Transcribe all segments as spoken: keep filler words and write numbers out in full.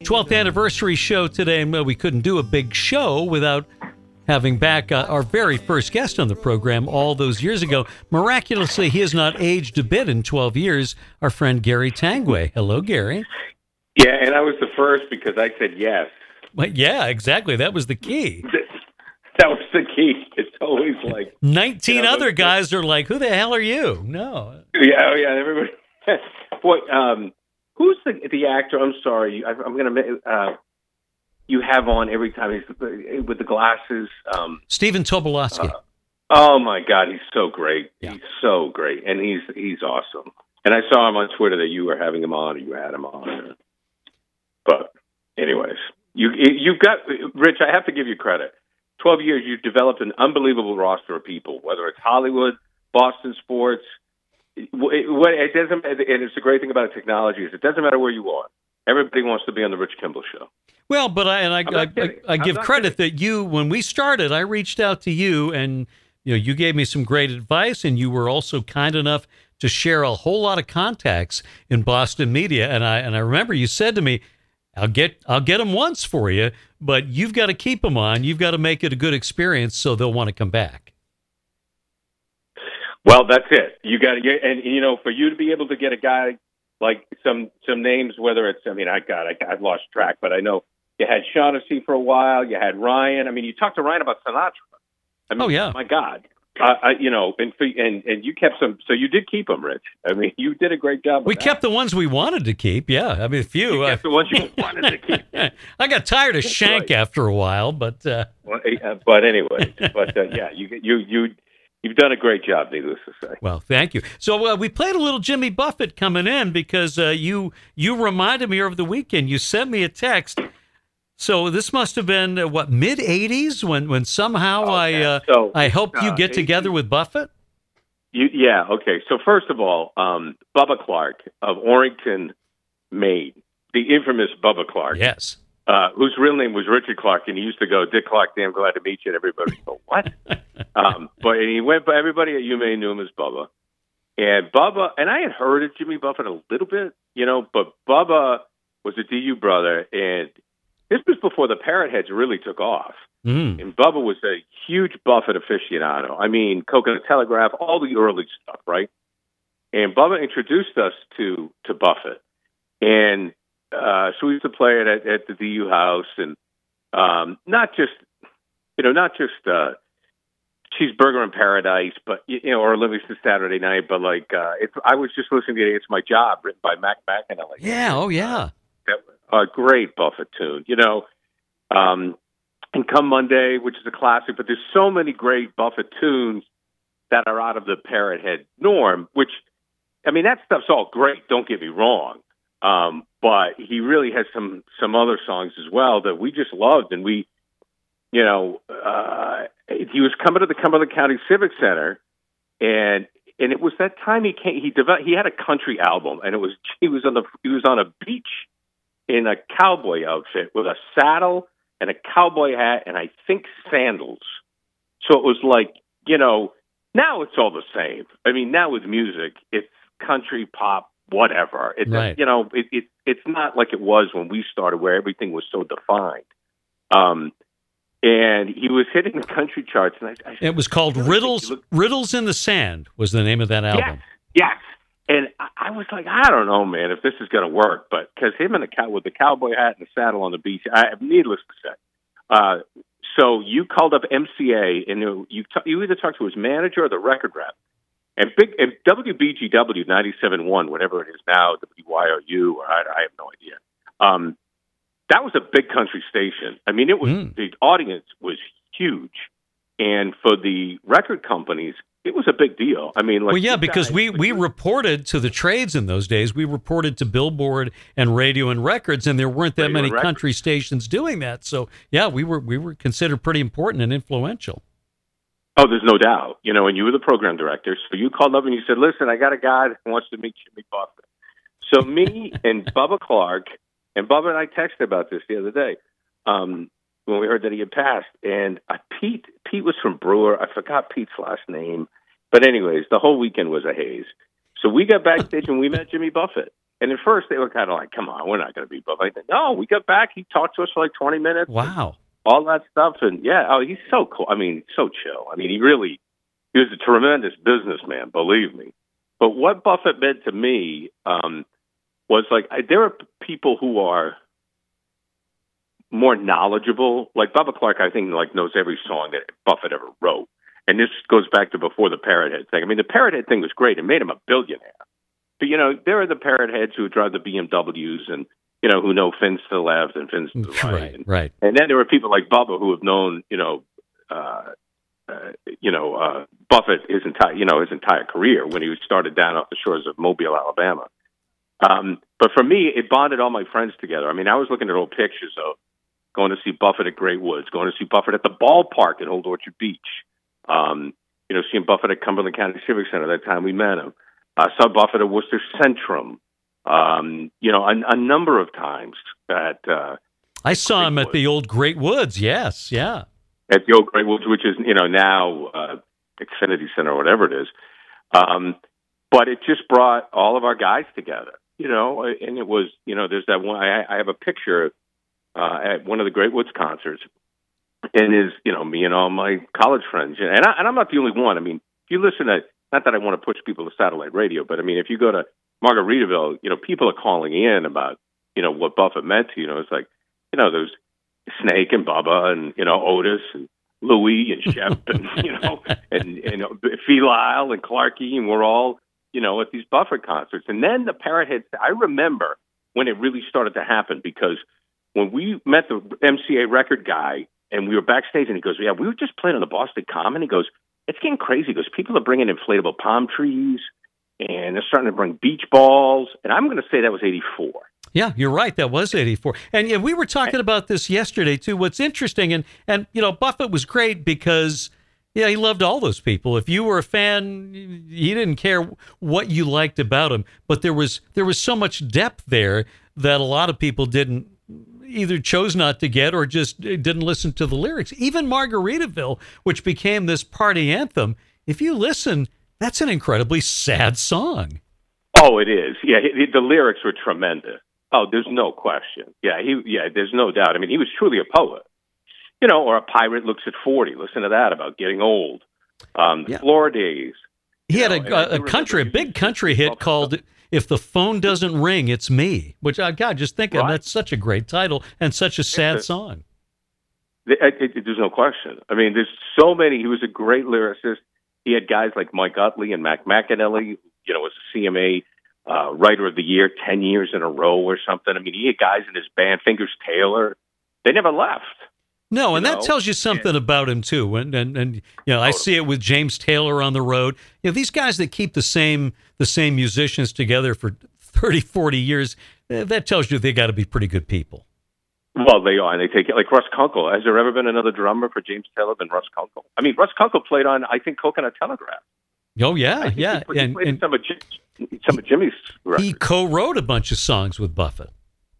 twelfth anniversary show today, and well, we couldn't do a big show without having back uh, our very first guest on the program all those years ago. Miraculously, he has not aged a bit in twelve years, our friend Gary Tanguay. Hello, Gary. Yeah, and I was the first because I said yes. Well, yeah, exactly. That was the key. That was the key. It's always like... nineteen you know, other guys are like, who the hell are you? No. Yeah, oh yeah, everybody... What, um, who's the the actor? I'm sorry. I, I'm going to... Uh, you have on every time he's with the glasses. Um, Stephen Tobolowsky. Uh, oh, my God. He's so great. Yeah. He's so great. And he's he's awesome. And I saw him on Twitter that you were having him on or you had him on. But anyways, you, you've got... Rich, I have to give you credit. twelve years, you've developed an unbelievable roster of people, whether it's Hollywood, Boston sports. It, it doesn't, and it's the great thing about technology is it doesn't matter where you are. Everybody wants to be on the Rich Kimball Show. Well, but I and I I, I, I give credit kidding. that you, when we started, I reached out to you, and you know you gave me some great advice, and you were also kind enough to share a whole lot of contacts in Boston media. And I and I remember you said to me, I'll get I'll get them once for you, but you've got to keep them on. You've got to make it a good experience so they'll want to come back. Well, that's it. You got to get, and you know, for you to be able to get a guy like some some names, whether it's, I mean, I got, I, I've lost track, but I know you had Shaughnessy for a while. You had Ryan. I mean, you talked to Ryan about Sinatra. I mean, oh yeah, my God. Uh, I, you know, and, and and you kept some, so you did keep them, Rich. I mean, you did a great job. We that. kept the ones we wanted to keep. Yeah, I mean, a few. You kept uh, the ones you wanted to keep. I got tired of That's Shank right. after a while, but uh... well, uh, but anyway, but uh, yeah, you you you you've done a great job, needless to say. Well, thank you. So uh, we played a little Jimmy Buffett coming in because uh, you you reminded me over the weekend. You sent me a text. So this must have been uh, what, mid eighties when when somehow okay. I uh, so, I helped you uh, get together with Buffett. You, yeah, okay. So first of all, um, Bubba Clark of Orrington, Maine, the infamous Bubba Clark. Yes. Uh, whose real name was Richard Clark, and he used to go, Dick Clark, damn glad to meet you, and everybody would go, what? um, but and he went, but everybody at U M A knew him as Bubba. And Bubba, and I had heard of Jimmy Buffett a little bit, you know, but Bubba was a D U brother, and this was before the Parrot Heads really took off. Mm. And Bubba was a huge Buffett aficionado. I mean, Coconut Telegraph, all the early stuff, right? And Bubba introduced us to to Buffett. And uh, so we used to play it at, at the D U house, and um, not just, you know, not just uh, Cheeseburger in Paradise, but, you know, or Livingston Saturday Night, but like, uh, it's, I was just listening to It's My Job, written by Mac McAnally. Yeah, oh yeah. A great Buffett tune, you know. Um, and Come Monday, which is a classic, but there's so many great Buffett tunes that are out of the Parrot Head norm, which, I mean, that stuff's all great, don't get me wrong. Um, but he really has some, some other songs as well that we just loved. And we, you know, uh, he was coming to the Cumberland County Civic Center, and and it was that time he came, he developed, he had a country album, and it was, he was on the, he was on a beach in a cowboy outfit with a saddle and a cowboy hat and I think sandals. So it was like, you know, now it's all the same. I mean, now with music, it's country, pop, whatever. It's, right. you know, it, it, it's not like it was when we started where everything was so defined. Um, and he was hitting the country charts. And I, I It was called Riddles, look, Riddles in the Sand was the name of that album. Yes, yes. And I was like, I don't know, man, if this is going to work. But because him and the cow with the cowboy hat and the saddle on the beach, I needless to say. Uh, so you called up M C A, and you you, t- you either talked to his manager or the record rep. And big and W B G W ninety-seven point one, whatever it is now, W Y O U, or I, I have no idea. Um, that was a big country station. I mean, it was mm. the audience was huge, and for the record companies, it was a big deal. I mean, like, well, yeah, because guys, we, we reported to the trades in those days. We reported to Billboard and Radio and Records, and there weren't that Radio many country stations doing that. So, yeah, we were we were considered pretty important and influential. Oh, there's no doubt. You know, and you were the program director, so you called up and you said, "Listen, I got a guy that wants to meet Jimmy Buffett." So me and Bubba Clark, and Bubba and I texted about this the other day. Um, when we heard that he had passed. And uh, Pete, Pete was from Brewer. I forgot Pete's last name. But anyways, the whole weekend was a haze. So we got backstage and we met Jimmy Buffett. And at first they were kind of like, come on, we're not going to be Buffett. I said, no, we got back. He talked to us for like twenty minutes. Wow. All that stuff. And yeah, oh, he's so cool. I mean, so chill. I mean, he really, he was a tremendous businessman, believe me. But what Buffett meant to me um, was like, I, there are people who are more knowledgeable. Like Bubba Clark, I think, like knows every song that Buffett ever wrote. And this goes back to before the Parrot Head thing. I mean, the Parrot Head thing was great. It made him a billionaire. But, you know, there are the Parrot Heads who drive the B M Ws and, you know, who know fins to the left and fins to the right. Right, and, right. and then there are people like Bubba who have known, you know, uh, uh, you know, uh, Buffett his entire, you know, his entire career when he started down off the shores of Mobile, Alabama. Um, but for me, it bonded all my friends together. I mean, I was looking at old pictures of going to see Buffett at Great Woods, going to see Buffett at the ballpark at Old Orchard Beach. Um, you know, seeing Buffett at Cumberland County Civic Center that time we met him. I uh, saw Buffett at Worcester Centrum. Um, you know, a, a number of times at. Uh, I saw Great him Woods. at the old Great Woods. Yes, yeah. At the old Great Woods, which is you know now uh, Xfinity Center or whatever it is. Um, but it just brought all of our guys together. You know, and it was you know there's that one. I, I have a picture uh, at one of the Great Woods concerts. And is you know me and all my college friends, and, I, and I'm not the only one. I mean, if you listen to, not that I want to push people to satellite radio, but I mean, if you go to Margaritaville, you know, people are calling in about you know what Buffett meant to you. Know, it's like you know, there's Snake and Bubba and you know Otis and Louie and Shep and you know and and Phil Lyle and Clarkie, and we're all you know at these Buffett concerts. And then the Parrot Head. I remember when it really started to happen because when we met the M C A record guy. And we were backstage, and he goes, yeah, we were just playing on the Boston Common. He goes, it's getting crazy. He goes, people are bringing inflatable palm trees, and they're starting to bring beach balls. And I'm going to say that was eighty-four. Yeah, you're right. That was eighty-four. And yeah, we were talking about this yesterday, too. What's interesting, and, and you know, Buffett was great because, yeah, he loved all those people. If you were a fan, he didn't care what you liked about him. But there was there was so much depth there that a lot of people didn't either chose not to get or just didn't listen to the lyrics. Even Margaritaville, which became this party anthem, if you listen, that's an incredibly sad song. Oh, it is. Yeah, he, the lyrics were tremendous. Oh, there's no question. Yeah, he. Yeah, there's no doubt. I mean, he was truly a poet. You know, or a pirate looks at forty. Listen to that about getting old. Um, the yeah. Floor Days. He had know, a, a, a country, a big country hit called "If the Phone Doesn't Ring, It's Me," which I God, just think of right. that's such a great title and such a sad a, song. It, it, it, there's no question. I mean, there's so many. He was a great lyricist. He had guys like Mike Utley and Mac McAnally. You know, was a C M A uh, Writer of the Year ten years in a row or something. I mean, he had guys in his band, Fingers Taylor. They never left. No, and you that know? tells you something and, about him too. And and and you know, I see it with James Taylor on the road. You know, these guys that keep the same the same musicians together for thirty, forty years, that tells you they got to be pretty good people. Well, they are, and they take it like Russ Kunkel. Has there ever been another drummer for James Taylor than Russ Kunkel? I mean, Russ Kunkel played on, I think, Coconut Telegraph. Oh yeah, yeah, he, he and, played and some of Jim, some of Jimmy's records. He co-wrote a bunch of songs with Buffett.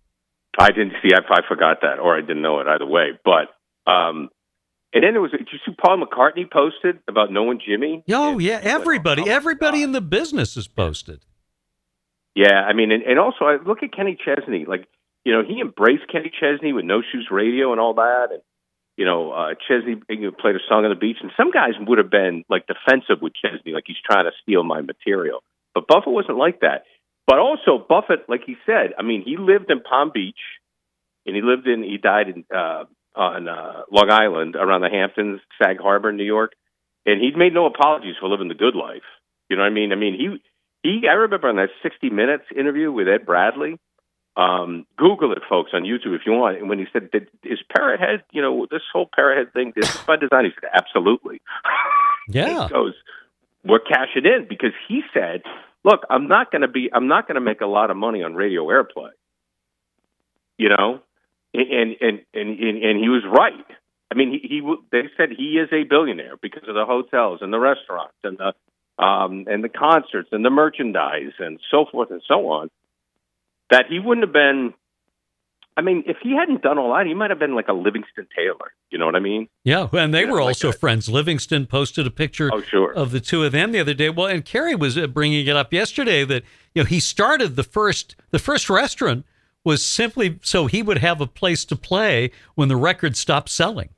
I didn't see. I, I forgot that, or I didn't know it either way. But um, and then there was. Did you see Paul McCartney posted about knowing Jimmy? Oh and, yeah, everybody, oh, oh everybody God. in the business is posted. Yeah, I mean, and, and also I look at Kenny Chesney. Like, you know, he embraced Kenny Chesney with No Shoes Radio and all that, and you know, uh, Chesney you know, played a song on the beach, and some guys would have been like defensive with Chesney, like he's trying to steal my material. But Buffett wasn't like that. But also Buffett, like he said, I mean, he lived in Palm Beach, and he lived in, he died in uh, on uh, Long Island, around the Hamptons, Sag Harbor, New York, and he'd made no apologies for living the good life. You know what I mean? I mean, he he. I remember on that sixty minutes interview with Ed Bradley. Um, Google it, folks, on YouTube if you want. And when he said, "Is Parrot Head, you know, this whole Parrot Head thing, this is by design?" He said, "Absolutely." Yeah. He goes, "We're cashing in," because he said, "Look, I'm not going to be, I'm not going to make a lot of money on radio airplay." You know, and and and and, and he was right. I mean, he, he they said he is a billionaire because of the hotels and the restaurants and the um, and the concerts and the merchandise and so forth and so on. That he wouldn't have been, I mean, if he hadn't done all that, he might have been like a Livingston Taylor. You know what I mean? Yeah, and they You know, were like also a- friends. Livingston posted a picture Oh, sure. of the two of them the other day. Well, and Kerry was uh, bringing it up yesterday that you know he started the first the first restaurant was simply so he would have a place to play when the record stopped selling.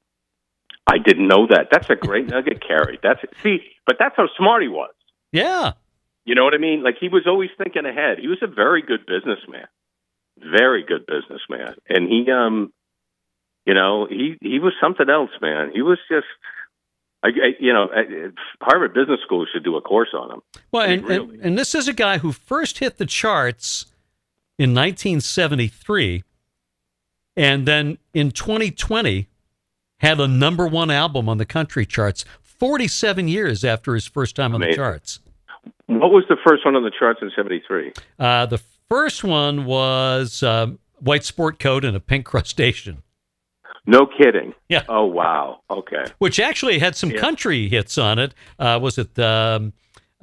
I didn't know that. That's a great nugget, Kerry. That's see, but that's how smart he was. Yeah. You know what I mean? Like he was always thinking ahead. He was a very good businessman, very good businessman, and he, um, you know, he he was something else, man. He was just, I, I, you know, Harvard Business School should do a course on him. Well, I mean, and, really. and and this is a guy who first hit the charts in nineteen seventy-three, and then in twenty twenty had a number one album on the country charts. Forty-seven years after his first time on Amazing. the charts. What was the first one on the charts in seventy-three? Uh, the first one was um, White Sport Coat and a Pink Crustacean. No kidding. Yeah. Oh, wow. Okay. Which actually had some Yeah. country hits on it. Uh, was it, um,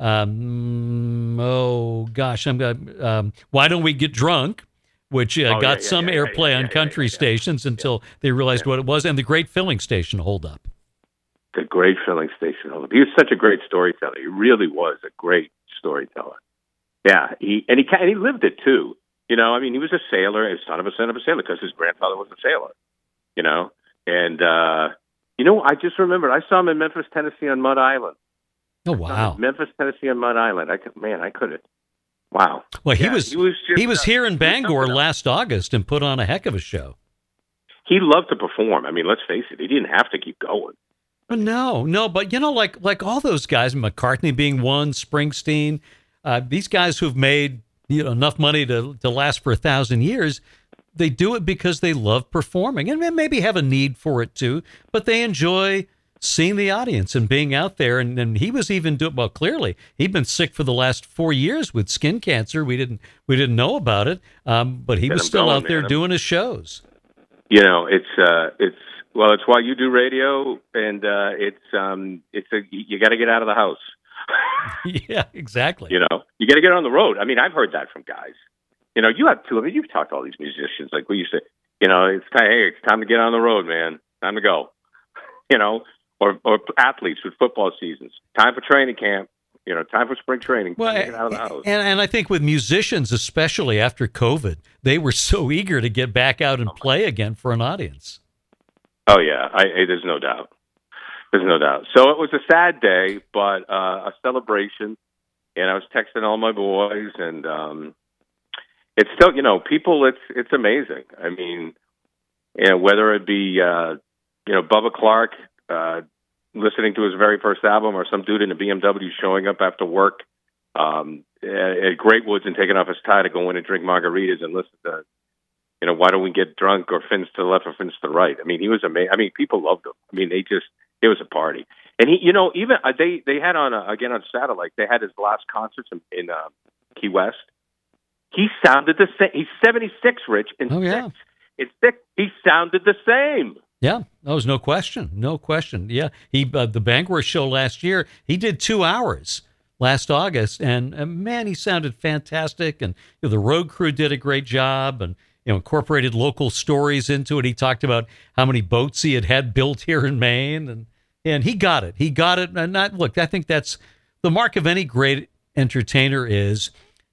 um, oh gosh, I'm going um, Why Don't We Get Drunk? Which uh, Oh, got yeah, yeah, some yeah, yeah, airplay yeah, on yeah, country yeah, yeah. stations until they realized what it was, and the Great Filling Station Hold Up. The great filling station. He was such a great storyteller. He really was a great storyteller. Yeah, he and he and he lived it too. You know, I mean, he was a sailor, his son of a son of a sailor, because his grandfather was a sailor. You know, and uh, you know, I just remembered I saw him in Memphis, Tennessee, on Mud Island. Oh wow! Memphis, Tennessee, on Mud Island. I could, man, I could have. Wow. Well, he Yeah, was he was, just, he was uh, here in he was Bangor something else. last August and put on a heck of a show. He loved to perform. I mean, let's face it, he didn't have to keep going. Well, no, no, but you know, like like all those guys, McCartney being one, Springsteen, uh, these guys who've made you know enough money to to last for a thousand years, they do it because they love performing and maybe have a need for it too, but they enjoy seeing the audience and being out there. And, and he was even doing well. Clearly, he'd been sick for the last four years with skin cancer. We didn't we didn't know about it, um, but he Get was him still going, out there man. doing his shows. You know, it's uh, it's well, it's why you do radio, and uh, it's um, it's a you got to get out of the house. Yeah, exactly. You know, you got to get on the road. I mean, I've heard that from guys. You know, you have two. I mean, you've talked to all these musicians. Like we used to, you know, it's time. Hey, it's time to get on the road, man. Time to go. You know, or or athletes with football seasons. Time for training camp. You know, time for spring training. Well, Time to get out of the house. and and I think with musicians, especially after COVID, they were so eager to get back out and play again for an audience. Oh yeah, I, I, there's no doubt. There's no doubt. So it was a sad day, but uh, a celebration. And I was texting all my boys, and um, it's still, you know, people. It's it's amazing. I mean, you know, whether it be uh, you know Bubba Clark uh, listening to his very first album, or some dude in a B M W showing up after work um, at Great Woods and taking off his tie to go in and drink margaritas and listen to, you know, Why Don't We Get Drunk, or Fins to the Left or Fins to the Right. I mean, he was amazing. I mean, people loved him. I mean, they just, it was a party. And he, you know, even uh, they, they had on, uh, again, on satellite, they had his last concerts in, in uh, Key West. He sounded the same. He's seventy-six, Rich. And Oh, yeah. six. It's six. He sounded the same. Yeah, that was no question, no question. Yeah, he uh, the Bangor show last year, he did two hours last August, and uh, man, he sounded fantastic. And you know, the road crew did a great job, and you know, incorporated local stories into it. He talked about how many boats he had had built here in Maine, and and he got it. He got it. And not look, I think that's the mark of any great entertainer is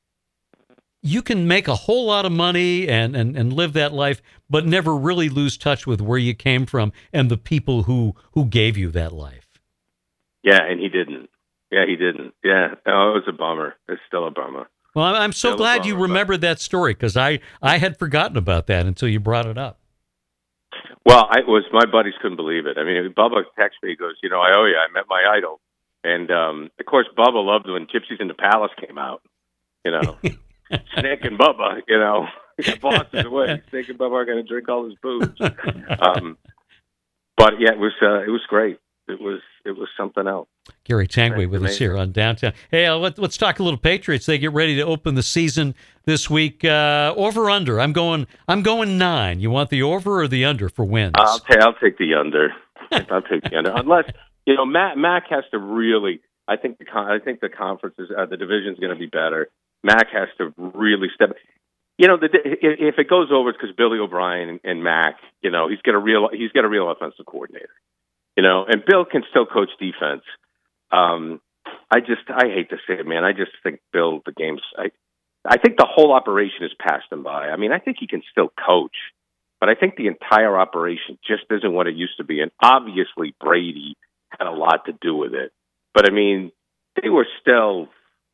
you can make a whole lot of money and, and, and live that life, but never really lose touch with where you came from and the people who, who gave you that life. Yeah, and he didn't. Yeah, he didn't. Yeah, oh, it was a bummer. It's still a bummer. Well, I'm I'm so Still a glad you bummer, but- remembered that story, because I, I had forgotten about that until you brought it up. Well, I was my buddies couldn't believe it. I mean, Bubba texted me. He goes, "You know, I owe you. I met my idol." And um, of course, Bubba loved when Gypsies in the Palace came out. You know, Snake and Bubba. You know, bosses away. Snake and Bubba are going to drink all his booze. Um, but yeah, it was uh, it was great. It was it was something else. Gary Tanguay That's with us amazing. here on Downtown. Hey, uh, let, let's talk a little Patriots. They get ready to open the season this week. Uh, over under. I'm going. I'm going nine. You want the over or the under for wins? I'll take I'll take the under. I'll take the under. Unless you know, Mac Mac has to really. I think the con- I think the conference is uh, the division is going to be better. Mac has to really step. you know, the, if it goes over, it's because Billy O'Brien and, and Mac, you know, he's got a real he's got a real offensive coordinator, you know, and Bill can still coach defense. Um, I just I hate to say it, man. I just think Bill the game's I I think the whole operation has passed him by. I mean, I think he can still coach, but I think the entire operation just isn't what it used to be. And obviously, Brady had a lot to do with it. But I mean, they were still.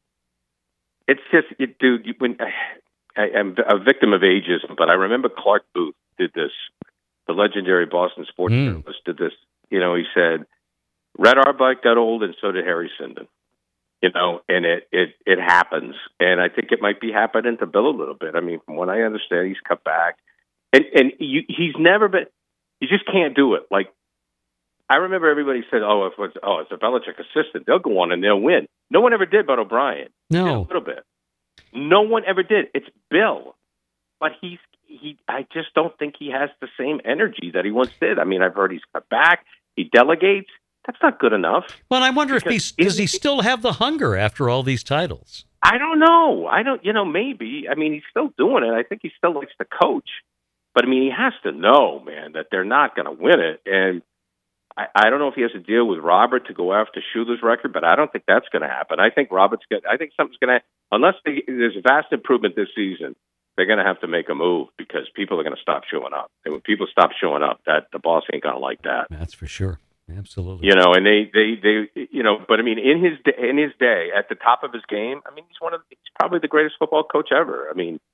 It's just, it, dude. When I, I'm a victim of ageism, but I remember Clark Booth did this. The legendary Boston sports Mm. journalist did this. You know, he said, Red Auerbach got old, and so did Harry Sinden. You know, and it, it, it happens. And I think it might be happening to Bill a little bit. I mean, from what I understand, he's cut back. And and you, he's never been, you just can't do it. Like, I remember everybody said, oh, if it's, oh, it's a Belichick assistant, they'll go on and they'll win. No one ever did but O'Brien. No. Did a little bit. No one ever did. It's Bill. But he's, he, I just don't think he has the same energy that he once did. I mean, I've heard he's cut back. He delegates. That's not good enough. Well, I wonder if Because he does he it- still have the hunger after all these titles? I don't know. I don't, you know, maybe. I mean, he's still doing it. I think he still likes to coach. But, I mean, he has to know, man, that they're not going to win it. And I, I don't know if he has to deal with Robert to go after Schuler's record, but I don't think that's going to happen. I think Robert's got, I think something's going to, unless they, there's a vast improvement this season, they're going to have to make a move because people are going to stop showing up. And when people stop showing up, that the boss ain't going to like that. That's for sure. Absolutely. You know, and they, they, they, you know, but I mean, in his day, in his day, at the top of his game, I mean, he's one of, he's probably the greatest football coach ever. I mean,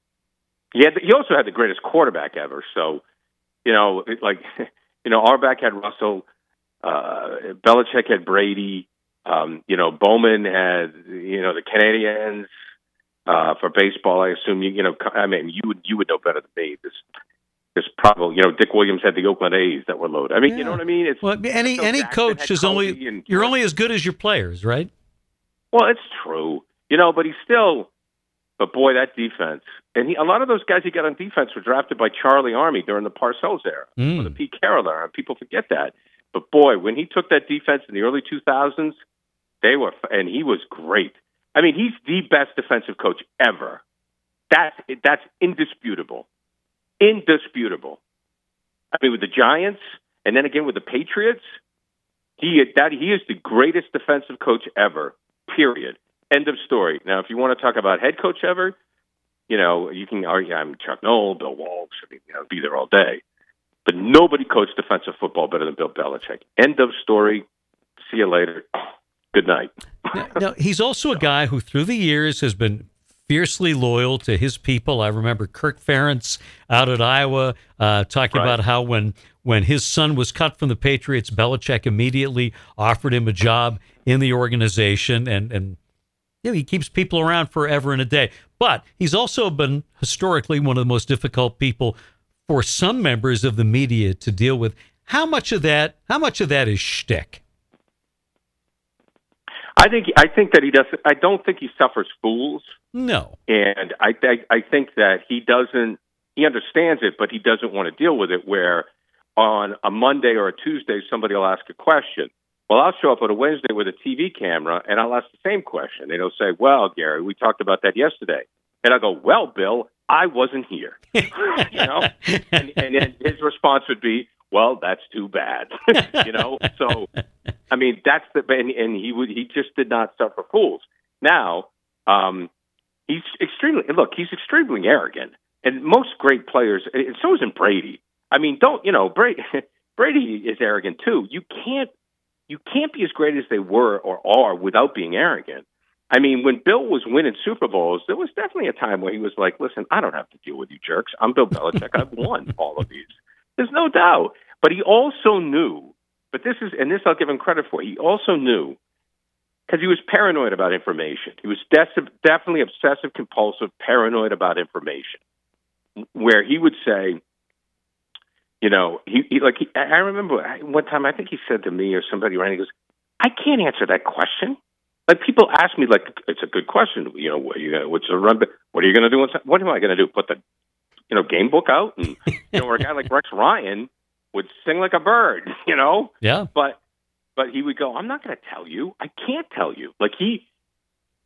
he had, he also had the greatest quarterback ever. So, you know, it, like, you know, Auerbach had Russell, uh, Belichick had Brady, um, you know, Bowman had, you know, the Canadians uh, for baseball. I assume you, you know, I mean, you would, you would know better than me. This. There's probably, you know, Dick Williams had the Oakland A's that were loaded. I mean, Yeah. you know what I mean? It's Well, any so any Jackson coach had is Kobe only and- you're only as good as your players, right? Well, it's true, you know, but he's still. But boy, that defense, and he, a lot of those guys he got on defense were drafted by Charlie Army during the Parcells era, Mm. or the Pete Carroll era. People forget that. But boy, when he took that defense in the early two thousands, they were, and he was great. I mean, he's the best defensive coach ever. That's that's indisputable, indisputable. I mean, with the Giants, and then again with the Patriots, he that he is the greatest defensive coach ever. Period. End of story. Now, if you want to talk about head coach ever, you know, you can argue. I'm Chuck Noll, Bill Walsh. I mean, you know, be there all day. But nobody coached defensive football better than Bill Belichick. End of story. See you later. Good night. Now, now, he's also a guy who, through the years, has been fiercely loyal to his people. I remember Kirk Ferentz out at Iowa uh, talking Right. about how when when his son was cut from the Patriots, Belichick immediately offered him a job in the organization, and and you know, he keeps people around forever and a day. But he's also been historically one of the most difficult people for some members of the media to deal with. How much of that? How much of that is shtick? I think I think that he does. I don't think he suffers fools. No. And I, I, I think that he doesn't, he understands it, but he doesn't want to deal with it where on a Monday or a Tuesday, somebody will ask a question. Well, I'll show up on a Wednesday with a T V camera and I'll ask the same question. And he'll say, well, Gary, we talked about that yesterday. And I'll go, well, Bill, I wasn't here. you know? And, and then his response would be, well, that's too bad. you know? So, I mean, that's the, and, and he would, he just did not suffer fools. Now, um, He's extremely, look, he's extremely arrogant. And most great players, and so isn't Brady. I mean, don't, you know, Brady, Brady is arrogant too. You can't, you can't be as great as they were or are without being arrogant. I mean, when Bill was winning Super Bowls, there was definitely a time where he was like, listen, I don't have to deal with you jerks. I'm Bill Belichick. I've won all of these. There's no doubt. But he also knew, but this is, and this I'll give him credit for, he also knew, because he was paranoid about information. He was de- definitely obsessive, compulsive, paranoid about information. Where he would say, you know, he, he like he, I remember one time I think he said to me or somebody, right? He goes, "I can't answer that question." Like people ask me, like it's a good question. You know, what are you gonna, what's the run? What are you going to do? What am I going to do? Put the, you know, game book out? And you know, or a guy like Rex Ryan would sing like a bird. You know, Yeah. but. But he would go, I'm not going to tell you. I can't tell you. Like he,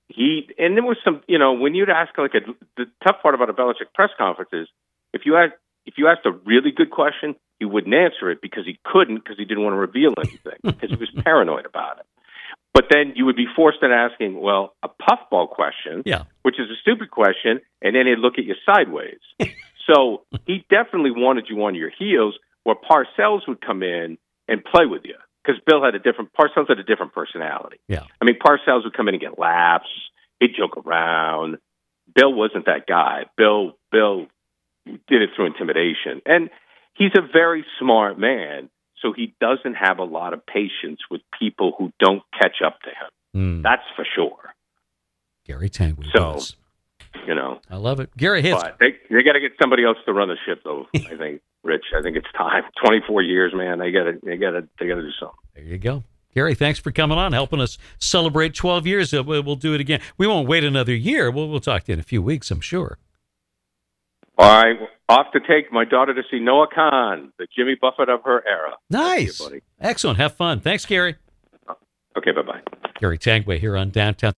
he and there was some, you know, when you'd ask like a the tough part about a Belichick press conference is if you ask if you asked a really good question, he wouldn't answer it because he couldn't because he didn't want to reveal anything because he was paranoid about it. But then you would be forced into asking, well, a puffball question, yeah. which is a stupid question, and then he'd look at you sideways. So he definitely wanted you on your heels, where Parcells would come in and play with you because Bill had a different Parcells had a different personality. Yeah, I mean, Parcells would come in and get laughs. He'd joke around. Bill wasn't that guy. Bill Bill did it through intimidation, and he's a very smart man. So he doesn't have a lot of patience with people who don't catch up to him. Mm. That's for sure. Gary Tanguay. So, does. you know. I love it. Gary, hey, but they, they got to get somebody else to run the ship, though, I think, Rich. I think it's time. twenty-four years, man. They got to they got to they got to do something. There you go. Gary, thanks for coming on, helping us celebrate twelve years. We'll do it again. We won't wait another year. We'll, we'll talk to you in a few weeks, I'm sure. All right, off to take my daughter to see Noah Khan, the Jimmy Buffett of her era. Nice. You, buddy. Excellent. Have fun. Thanks, Gary. Okay, bye-bye. Gary Tanguay here on Downtown.